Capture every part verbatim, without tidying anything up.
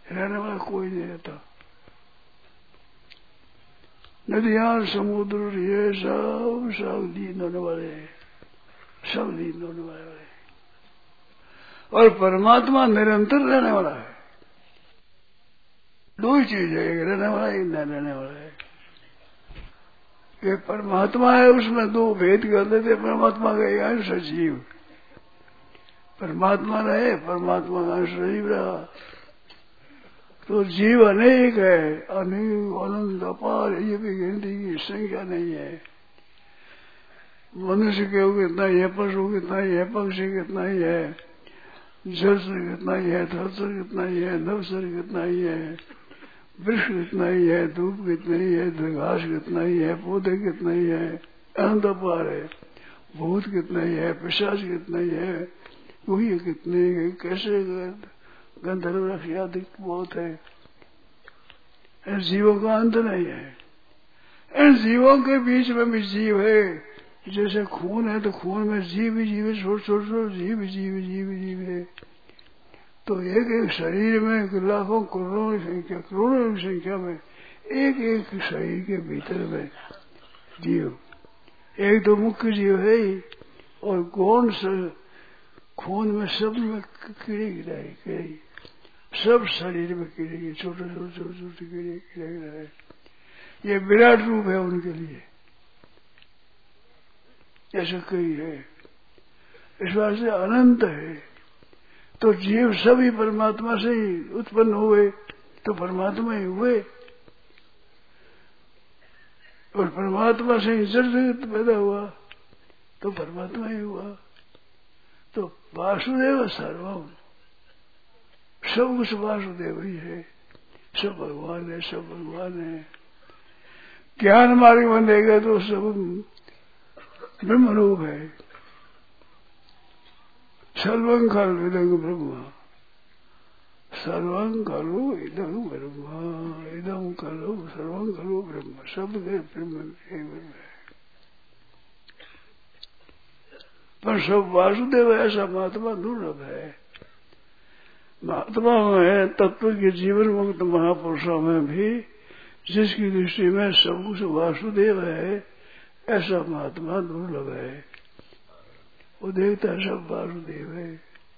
रहने वाला कोई नहीं रहता। नदियां समुद्र ये सब सब लीन होने वाले हैं, सब लीन होने वाले हैं। और परमात्मा निरंतर रहने वाला है। दो ही चीज है, एक रहने वाला एक न रहने वाला है। ये परमात्मा है, उसमें दो भेद कर देते। परमात्मा का एक अंश जीव, परमात्मा रहे, परमात्मा का अंश जीव रहा। तो जीव अनेक है, अनेक अनंत अपार, ये भी गिनती की संख्या नहीं है। मनुष्य के कितना ही है, पशु कितना ही है, पक्षी कितना ही है, जलसर कितना ही है, थलसर कितना ही है, नवसर कितना ही है, वृक्ष कितना ही है, धूप कितना ही है, घास कितना ही है, पौधे कितना ही है, अनंत अपार है। भूत कितना ही है, पिशाच कितना ही है, वही कितने कैसे गंधर्व रक्ष आदि बहुत है। इन जीवों का अंत नहीं है। इन जीवों के बीच में भी जीव है। जैसे खून है तो खून में जीव ही जीव है, छोटे छोटे छोटे जीव जीव जीव जीव है। तो एक एक शरीर में लाखों करोड़ों की संख्या, करोड़ों की संख्या में एक एक शरीर के भीतर में जीव, एक तो मुख्य जीव है ही, और गौण से खून में सब में कीड़े गिराए, कीड़े सब शरीर में कीड़े, छोटे छोटे छोटे छोटे कीड़े कीड़े गिराए। ये विराट रूप है उनके लिए, ऐसा कई है। इस बात से अनंत है। तो जीव सभी परमात्मा से ही उत्पन्न हुए, तो परमात्मा ही हुए, और परमात्मा से ही जड़ जगत पैदा हुआ, तो परमात्मा ही हुआ। तो वासुदेव सर्वम, सब कुछ वासुदेव ही है, सब भगवान है, सब भगवान है। ज्ञान मार्ग में देगा तो सब ब्रह्म रूप है। सर्वं खलु इदं ब्रह्म, सर्वं खलु इदं ब्रह्म, इदं खलु सर्वं खलु ब्रह्म, सब ब्रह्म है। पर सब वासुदेव ऐसा महात्मा दुर्लभ है। महात्मा में तत्व के जीवन मुक्त महापुरुषों में भी जिसकी दृष्टि में सब कुछ वासुदेव है, ऐसा महात्मा दुर्लभ है। वो देखता है सब वासुदेव है।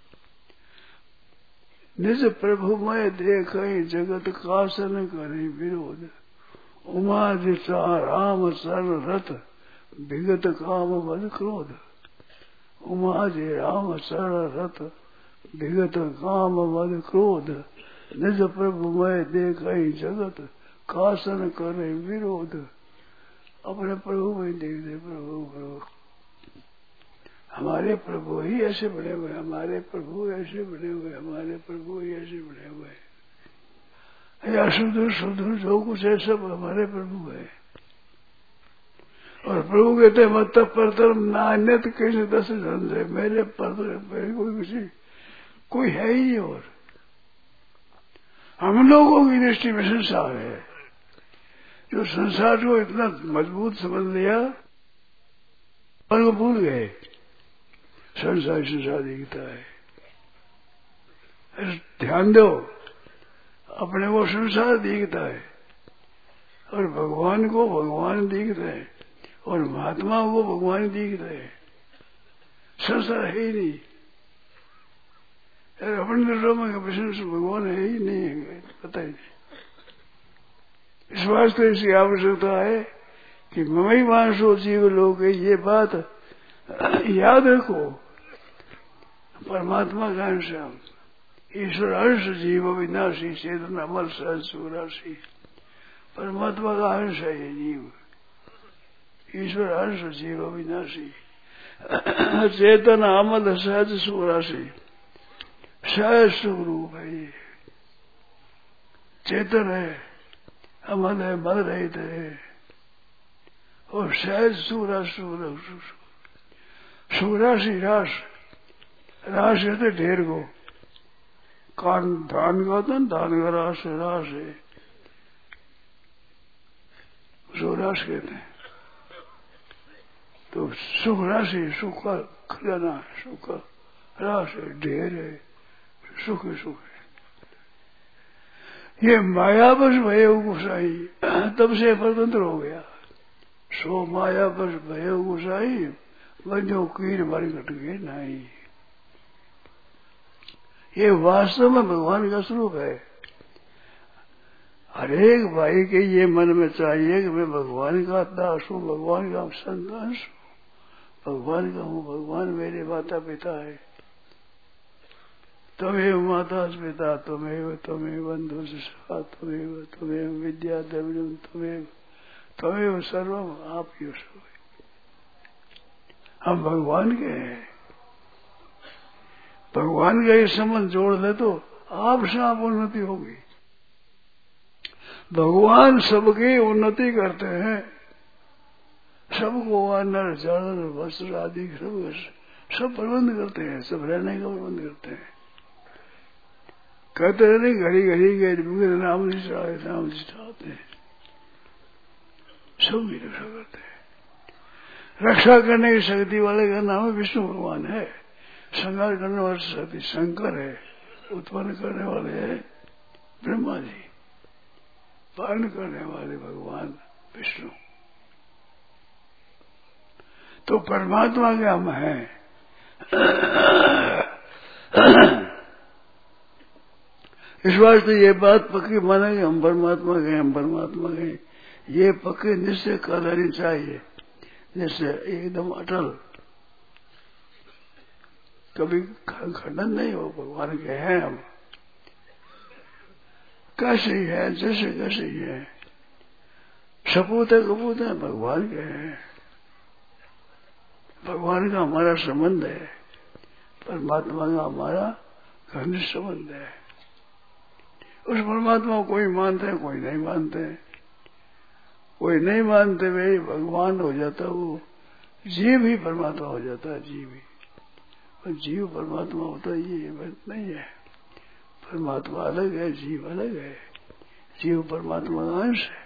निज प्रभु में देख जगत कासन करे विरोध, उमा दिशा राम सर रथ विगत काम बद क्रोध, उमा जी राम सर रथ विगत काम बद क्रोध, निज प्रभु में देख जगत कासन करे विरोध। अपने प्रभु में देख दे, प्रभु प्रभु हमारे प्रभु ही ऐसे बने हुए, हमारे प्रभु ऐसे बने हुए, हमारे प्रभु ही ऐसे बने हुए। या सुधुर सुधुर जो कुछ है सब हमारे प्रभु है। और प्रभु कहते मत परतर नान्य तो कैसे दस धन है, मेरे परतर मेरे कोई किसी कोई है ही नहीं। और हम लोगों की दृष्टि में संसार है, जो संसार को इतना मजबूत समझ लिया और वो भूल गए संसार संसार दिखता है। ध्यान दो, अपने को संसार दिखता है और भगवान को भगवान दिखता है, और महात्मा को भगवान दिखता है। संसार है ही नहीं। यार अपने दर्शों में प्रश्न भगवान है ही नहीं है, पता ही नहीं। इस वास्ते इसकी आवश्यकता है कि ममई मानसो जीव लोग, ये बात याद रखो। परमात्मा का अंश, ईश्वर अंश जीव अविनाशी चेतन अमर सहज सुराशी। परमात्मा का अंश है ये जीव, ईश्वर अंश जीव अविनाशी चेतन अमल सहज सुराशी। सहज स्वरूप है ये, चेतन है, अमल है, मल रहित है, और सहज सूरा सूर सूराशी राश। राश है ढेर को, कान धान का था, धान का राश राश है, सूराश कहते हैं। तो सुख राशि, सुख का खजाना, सुख राश है, ढेर है, सुख ही सुख है। ये मायावश भय गुसाई तब से स्वतंत्र हो गया। सो मायावश भय गुसाई वजो कीर बारी कट गए नहीं। ये वास्तव में भगवान का स्वरूप है। हरेक भाई के ये मन में चाहिए कि मैं भगवान का दास हूँ, भगवान का संतान हूँ, भगवान का हूँ, भगवान मेरे माता पिता है। त्वमेव माता पिता त्वमेव त्वमेव बंधु सखा त्वमेव त्वमेव विद्या द्रविणम त्वमेव त्वमेव सर्वम आप ही सब। हम भगवान के हैं। भगवान का ये संबंध जोड़ ले तो आपसे आप उन्नति होगी। भगवान सबकी उन्नति करते हैं, सबको अन्न जल वस्त्र आदि सब सब प्रबंध करते हैं, सब रहने का प्रबंध करते हैं। कहते हैं नहीं घड़ी घड़ी गए नाम निष्ठाए नाम निष्ठाते हैं, सब की रक्षा करते हैं। रक्षा करने की शक्ति वाले का नाम विष्णु भगवान है। संहार करने वाले शक्ति शंकर है। उत्पन्न करने वाले है ब्रह्मा जी। पालन करने वाले भगवान विष्णु। तो परमात्मा के हम हैं। इस वास्ते ये बात पक्की मानेंगे हम परमात्मा के हम परमात्मा के। ये पक्की निश्चय कर लेनी चाहिए, निश्चय एकदम अटल, कभी खंडन नहीं हो। भगवान के हैं हम, कैसे ही है जैसे कैसे ही है, सपूत है कपूत है, भगवान के हैं। भगवान का हमारा संबंध है, परमात्मा का हमारा घनिष्ठ संबंध है। उस परमात्मा को कोई मानते हैं, कोई नहीं मानते। कोई नहीं मानते वे भगवान हो जाता, वो जीव ही परमात्मा हो जाता है। जीव ही और जीव परमात्मा होता है, ये बात नहीं है। परमात्मा अलग है, जीव अलग है। जीव परमात्मा का अंश है।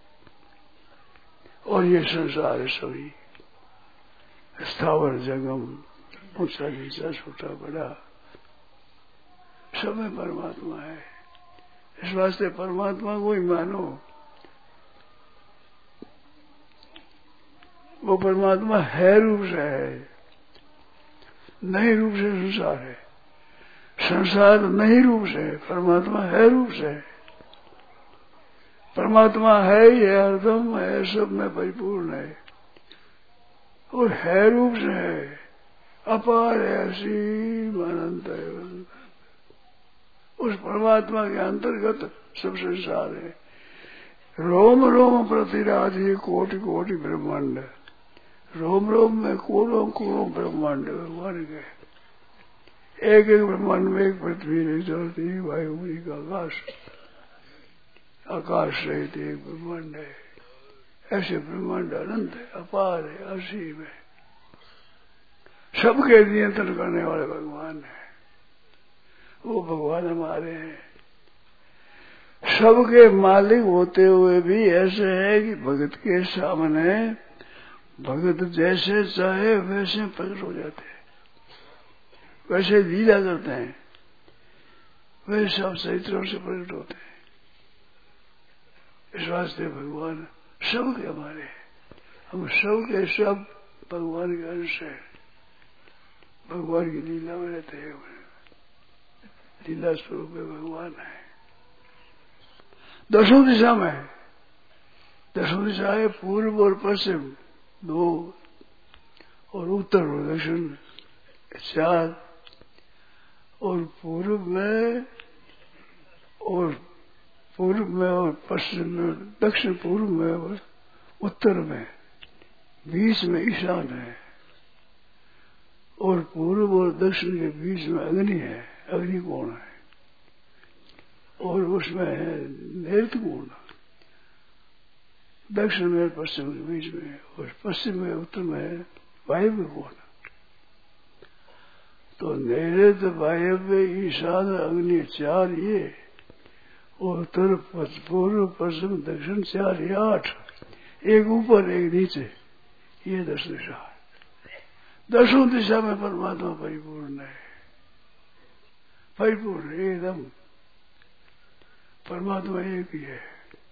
और ये संसार है सभी, स्थावर जंगम, ऊंचा नीचा छोटा बड़ा, सब में परमात्मा है। इस वास्ते परमात्मा को ही मानो। वो परमात्मा है रूप से है, नहीं रूप से संसार है। संसार नहीं रूप से, परमात्मा है रूप से। परमात्मा है ही है, हरदम है, सब में परिपूर्ण है और है रूप से है, अपार है, असीम अनंत है। उस परमात्मा के अंतर्गत सब संसार है। रोम रोम प्रतिराधि कोटि कोटि ब्रह्मांड, रोम रोम में करोड़ों करोड़ों ब्रह्मांड भगवान के। एक एक ब्रह्मांड में एक पृथ्वी, एक धरती, वायु, एक आकाश, आकाश सहित एक ब्रह्मांड है। ऐसे ब्रह्मांड अनंत है, अपार है, असीम है। सबके नियंत्रण करने वाले भगवान है। वो भगवान हमारे हैं। सबके मालिक होते हुए भी ऐसे है कि भगत के सामने भगत जैसे चाहे वैसे प्रकट हो जाते हैं, वैसे लीला करते हैं, वे सब चरित्रों से प्रकट होते हैं। इस वास्ते भगवान सबके हमारे हैं। हम सब के सब भगवान के अंश है। भगवान की लीला में रहते हैं। लीला स्वरूप में भगवान है। दसों दिशा में है। दसों दिशा है, पूर्व और पश्चिम दो, और उत्तर और दक्षिण चार, और पूर्व में और पूर्व में और पश्चिम में, दक्षिण पूर्व में और उत्तर में, बीच में ईशान है, और पूर्व और दक्षिण के बीच में अग्नि है, अग्निकोण है, और उसमें है नैऋत्य कोण, दक्षिण में पश्चिम के बीच में, और पश्चिम में उत्तर में वायव्य कोण। तो नैऋत्य वायव्य ईशान अग्नि चार ये, और उत्तर पूर्व पश्चिम दक्षिण चार ये आठ, एक ऊपर एक नीचे, ये दस दिशा है। दसों दिशा में परमात्मा परिपूर्ण है, परिपूर्ण एकदम। परमात्मा एक ही है।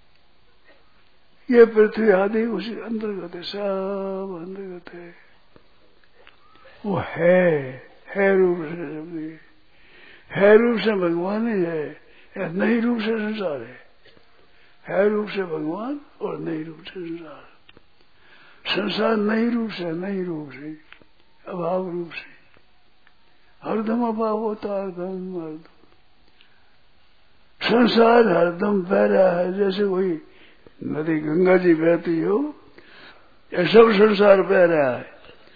ये पृथ्वी आदि उसी अंतर्गत है, सब अंतर्गत है। वो है है रूप से शब्द है रूप से भगवान ही है, या नहीं रूप से संसार है। है रूप से भगवान और नहीं रूप से संसार। संसार नहीं रूप से, नहीं रूप से, अभाव रूप से। हरदम अभाव होता, हरदम हरदम संसार हरदम बह रहा है। जैसे कोई नदी गंगा जी बहती हो, यह सब संसार बह रहा है।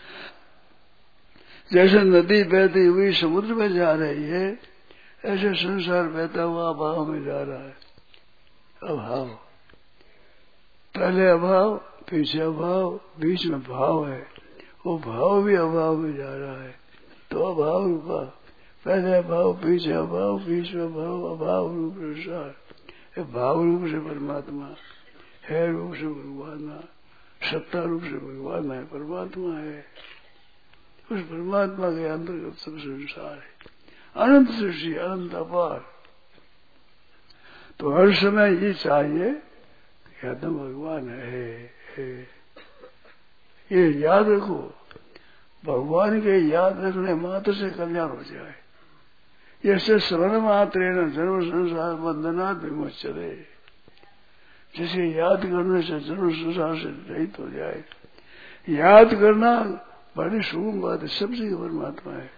जैसे नदी बहती हुई समुद्र में जा रही है, ऐसे संसार बहता हुआ अभाव में जा रहा है। अभाव, पहले अभाव, पीछे अभाव, बीच में भाव है। वो भाव भी अभाव में जा रहा है, तो अभाव रूपा, पहले अभाव, पीछे अभाव, बीच में भाव, अभाव रूप संसार। भाव रूप से परमात्मा है, रूप से भगवान, सत्ता रूप से भगवान है, परमात्मा है। उस परमात्मा के अंतर्गत सब संसार है। अनंत सृष्टि, अनंत अपार। तो हर समय ये चाहिए कि आत्म भगवान है, है। ये याद रखो, भगवान के याद रखने मात्र से कल्याण हो जाए। जैसे स्मरण मात्र न जन्म संसार बंधनात् विमुच्यते, जिसे याद करने से जन्म संसार से रहित हो जाए। याद करना बड़ी शुभ बात है, सब जगह परमात्मा है।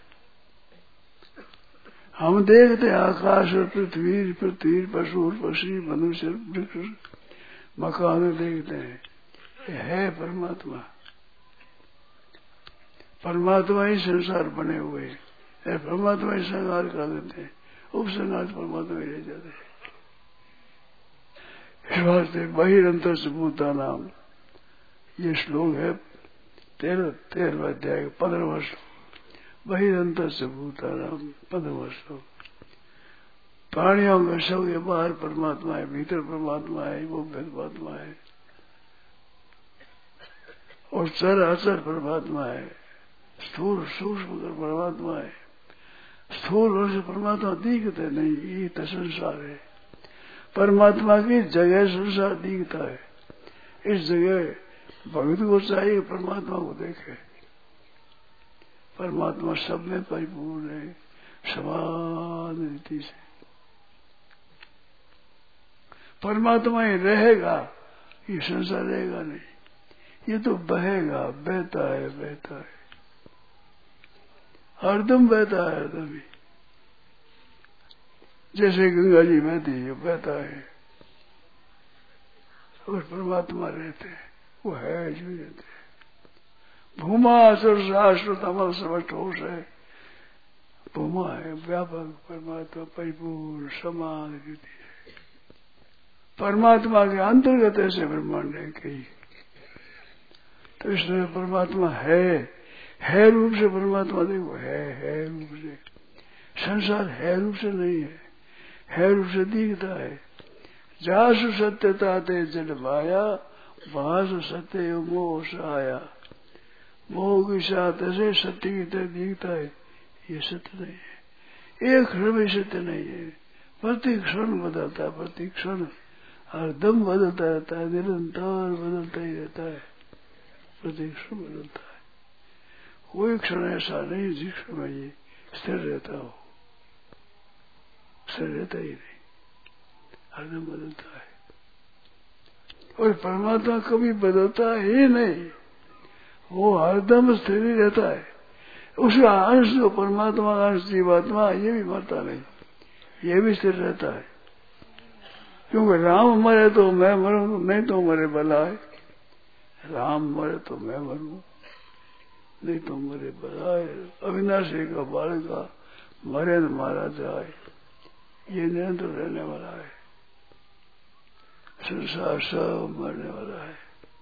हम देखते हैं आकाश और पृथ्वी, पृथ्वी पशु और पक्षी, मनुष्य, वृक्ष, मकान देखते हैं, ये है परमात्मा। परमात्मा ही संसार बने हुए हैं, परमात्मा ही संहार कर देते हैं, उपसंहार परमात्मा ही रह जाते हैं। इस वास्ते बहिरंतर से भूता नाम, ये श्लोक है तेरह तेरहवा अध्याय पंद्रहवा श्लोक। बहिरंतर से भूता नाम पंद्रहवा श्लोक। प्राणियों में सब के बाहर परमात्मा है, भीतर परमात्मा है, वो परमात्मा है। और चर अचर परमात्मा है, स्थूल सूक्ष्म परमात्मा है। स्थूल और से परमात्मा दिखते नहीं, ये तो संसार है। परमात्मा की जगह संसार दिखता है। इस जगह भक्त को चाहिए परमात्मा को देखे। परमात्मा सब में परिपूर्ण है, समान रीति से। परमात्मा ही रहेगा, ये संसार रहेगा नहीं। ये तो बहेगा, बहता है, बहता है, हरदम बहता है, हरदम ही। जैसे गंगा जी बहती है, बहता है, और परमात्मा रहते हैं, वो है जो रहते हैं। भूमा असुर शास्त्र तमल समस्त होश है। भूमा है व्यापक, परमात्मा परिपूर्ण समान रीति है। परमात्मा के अंतर्गत ऐसे ब्रह्मांड है कई। तो इसलिए परमात्मा है, है रूप से परमात्मा देखो, है है रूप से। संसार है रूप से नहीं है, है रूप से दिखता है। जासु सत्यता ते जल माया, वहां सत्य मोह सहाया। मोह की साथ ऐसे सत्य की तरह दिखता है, ये सत्य नहीं है। एक क्षण में सत्य नहीं है, प्रति क्षण बदलता है, प्रति क्षण हर दम बदलता रहता है, निरंतर बदलता ही रहता है, प्रति क्षण बदलता है। कोई क्षण ऐसा नहीं जिस क्षण ये स्थिर रहता हो, स्थिर रहता ही नहीं, हरदम बदलता है। और परमात्मा कभी बदलता ही नहीं, वो हरदम स्थिर ही रहता है। उसका अंश जो परमात्मा का अंश जीवात्मा, ये भी मरता नहीं, ये भी स्थिर रहता है। क्योंकि राम मरे तो मैं मरूं, नहीं तो मरे भला है। राम मरे तो मैं मरूं, नहीं तो मरे भला है। अविनाशी का बालका मरे न मारा जाए, ये निरंतर रहने वाला है। संसार सब मरने वाला है।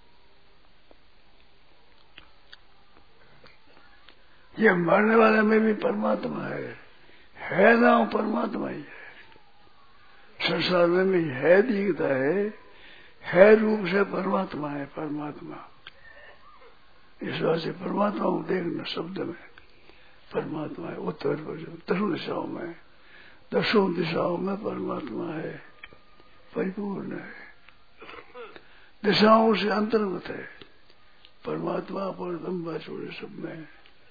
ये मरने वाले में भी परमात्मा है, है ना परमात्मा ही है। संसार में भी है दिखता है, है रूप से परमात्मा है, परमात्मा। इस बात से परमात्मा को देखना शब्द में परमात्मा है। उत्तर दसों दिशाओं में, दसों दिशाओं में परमात्मा है। परिपूर्ण है, दिशाओं से अंतर्गत है। परमात्मा पर लंबा छोड़े सब में,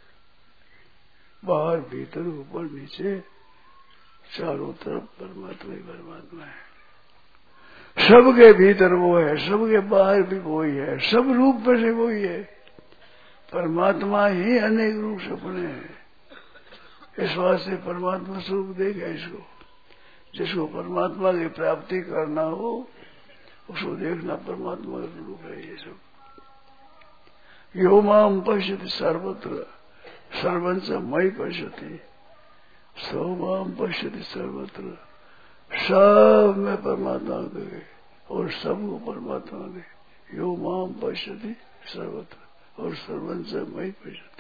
बाहर भीतर ऊपर नीचे चारों तरफ परमात्मा ही परमात्मा है। सबके भीतर वो है, सबके बाहर भी वही है, सब रूप में से वही है। परमात्मा ही अनेक रूप से बने हैं। इस वास्ते परमात्मा स्वरूप देखा इसको। जिसको परमात्मा की प्राप्ति करना हो उसको देखना परमात्मा का रूप है ये सब। यो माम पश्यति सर्वत्र सर्वंच मयि पश्यति, सो माम पश्यति सर्वत्र, सब में परमात्मा देखे और सबको परमात्मा दे। यो माम पश्यति सर्वत्र और सर्वंच मयि पश्यति।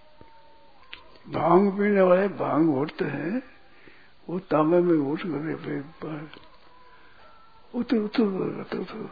भांग पीने वाले भांग घोटते हैं, वो तांबे में घोट कर उतर उतर उतर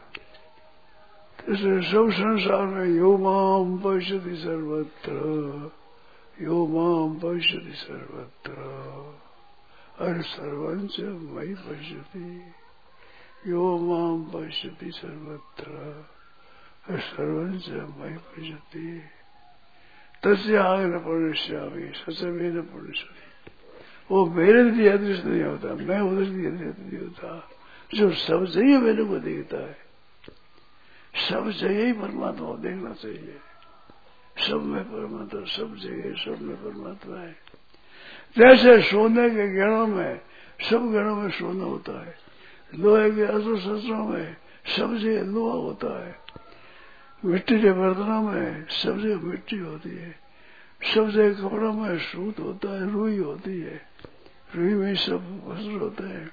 इसलिए सब संसार में यो माम पश्यति सर्वत्र, यो माम पश्यति सर्वत्र और सर्वंच मयि पश्यति, यो माम पश्यति सर्वत्र और सर्वंच मयि पश्यति। तस्य आगे न पश्यामि सचमे न पश्यति। वो मेरे लिए अदृश्य नहीं होता, मैं उधर लिए अदृश्य नहीं होता। जो सब जगह मेरे को देखता है, सब जगह ही परमात्मा को देखना चाहिए। सब में परमात्मा, सब जगह सब में परमात्मा है। जैसे सोने के गणों में सब गणों में सोना होता है, लोहे के अस्त्र शस्त्रों में सब जगह लोहा होता है, मिट्टी के बर्तनों में सब जगह मिट्टी होती है, सब जगह कपड़ों में सूत होता है, रुई होती है, रुई में सब वस्त्र होते हैं।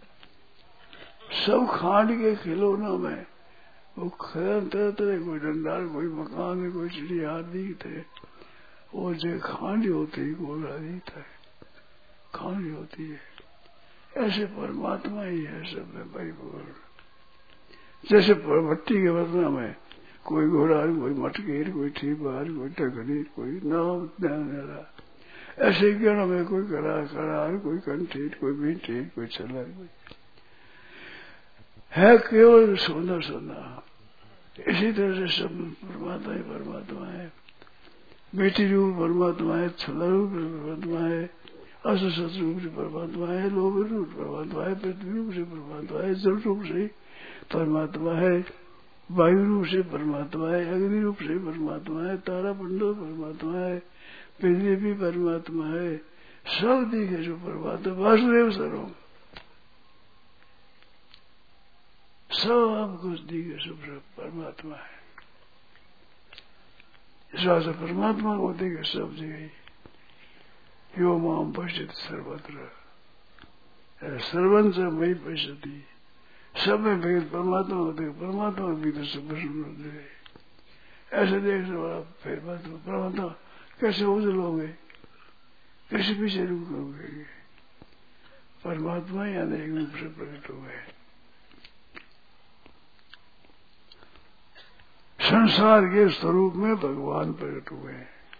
सब खांड के खिलौनों में वो खेल तरह तरह, कोई डंडाल, कोई मकान, कोई चिड़िया दिखते, वो जो खांड होती है गोला दिखता है, खांड होती है। ऐसे परमात्मा ही है सब में परिपूर्ण। जैसे भट्टी के बर्तन में कोई घोड़ा, कोई मटकेर, कोई ठीबार, कोई टकरी, कोई नाव नारा, ऐसे गणों में कोई कड़ा करार, कोई कंठीट, कोई मीठीट, कोई छला, कोई है केवल सोना सोना। इसी तरह से सब परमात्मा ही परमात्मा है। मीठी रूप परमात्मा है, छला रूप परमात्मा है, असत रूप से परमात्मा है, लोभ रूप परमात्मा है, पृथ्वी रूप से परमात्मा है, जल रूप से परमात्मा है, वायु रूप से परमात्मा है, अग्नि रूप से परमात्मा है, तारा मंडल परमात्मा है, बिजली भी परमात्मा है। सब दिखे जो परमात्मा वासुदेव सर्वम, सब कुछ दिखे सब परमात्मा है। इस वास्ते परमात्मा को देखे सब जगह। यो माम पश्यति सर्वत्र सर्वंच मयि पश्यति, सब में भेद परमात्मा को देखे, परमात्मा के भीतर सब देखे। ऐसे देखने वाला फिर परमात्मा कैसे उजल होंगे, कैसे पीछे रूप करोगे। परमात्मा ही अनेक रूप से प्रकट हो गए। संसार के स्वरूप में भगवान प्रकट हुए।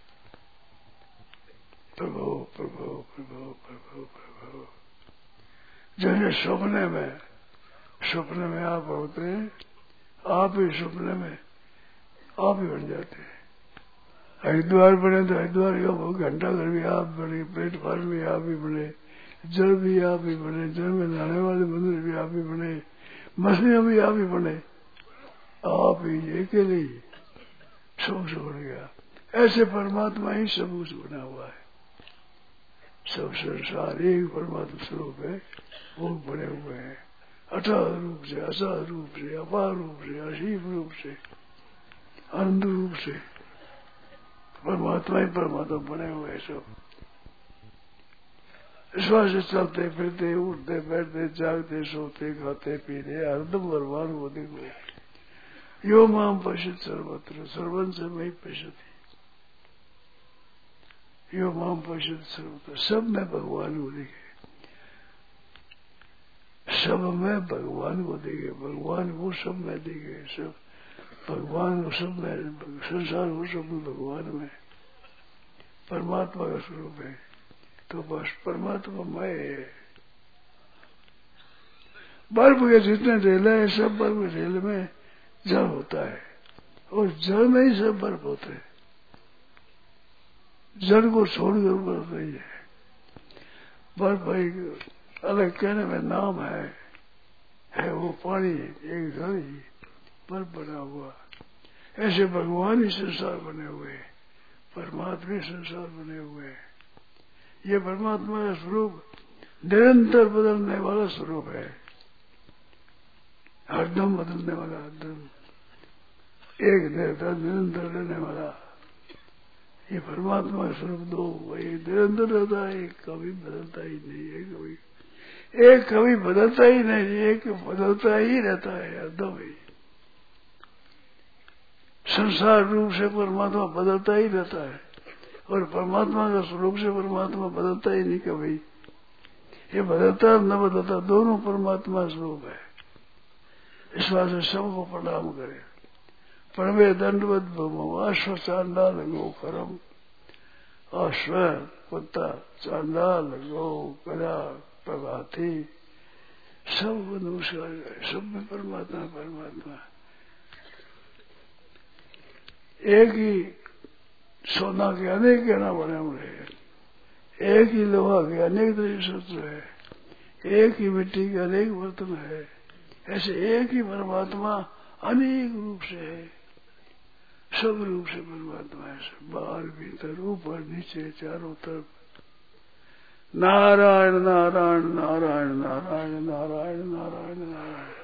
प्रभु प्रभु प्रभु प्रभु प्रभु। जैसे सपने में सपने में आप होते हैं, आप ही सपने में आप ही बन जाते हैं। हरिद्वार बने तो हरिद्वार हो, घंटा घर भी आप बने, प्लेटफार्म भी आप ही बने, जल भी आप ही बने, जल में नहाने वाले मंदिर भी आप ही बने, मछलियां भी आप ही बने, आप ही अकेले ही सब कुछ बन गया। ऐसे परमात्मा ही सब कुछ बना हुआ है। सब संसार एक परमात्मा स्वरूप है, वो बने हुए हैं अथाह रूप से, असार रूप से, अपार रूप से, असीम रूप से, अनंत रूप से परमात्मा ही परमात्मा बने हुए हैं सब। इस से चलते फिरते उठते बैठते जागते सोते खाते पीते हरदम भगवान को देखो। यो माम पश्यति सर्वत्र सर्वंच मयि पश्यति, यो माम पश्यति सर्वत्र, सब में भगवान को देखे, सब में भगवान को देखे, भगवान को सब में देखे, सब भगवान को सब में, संसार को सब में भगवान में परमात्मा का स्वरूप है। तो बस परमात्मा मैं है। बर्फ के जितने ढेले हैं सब बर्फ के ढेले में जल होता है और जल में ही सब बर्फ होते हैं। जल को छोड़कर बर्फ नहीं है। बर्फ भाई अलग कहने में नाम है है वो पानी एक जल ही बर्फ बना हुआ। ऐसे भगवान ही संसार बने हुए, परमात्मा संसार बने हुए। ये परमात्मा का स्वरूप निरंतर बदलने वाला स्वरूप है, हरदम बदलने वाला, हरदम एक निरंतर निरंतर रहने वाला। ये परमात्मा का स्वरूप दो वही निरंतर रहता है, एक कभी बदलता ही नहीं है, कभी एक कभी बदलता ही नहीं, एक बदलता ही रहता है हरदम ही। संसार रूप से परमात्मा बदलता ही रहता है और परमात्मा का स्वरूप से परमात्मा बदलता ही नहीं कभी। ये बदलता न बदलता दोनों परमात्मा स्वरूप है। इस बात से सबको प्रणाम करे। प्रणवे दंडवत भूमो अश्व चांडाल गो करम, अश्व कुत्ता चांडाल गो गदा प्रभाती, सबको नमस्कार करे। सब में परमात्मा परमात्मा। एक ही सोना के अनेक गहना बने हुए हैं, एक ही लोहा के अनेक तरह शस्त्र है, एक ही मिट्टी के अनेक बर्तन है। ऐसे एक ही परमात्मा अनेक रूप से है, सब रूप से परमात्मा है, सब बाहर भीतर ऊपर नीचे चारों तरफ। नारायण नारायण नारायण नारायण नारायण नारायण नारायण।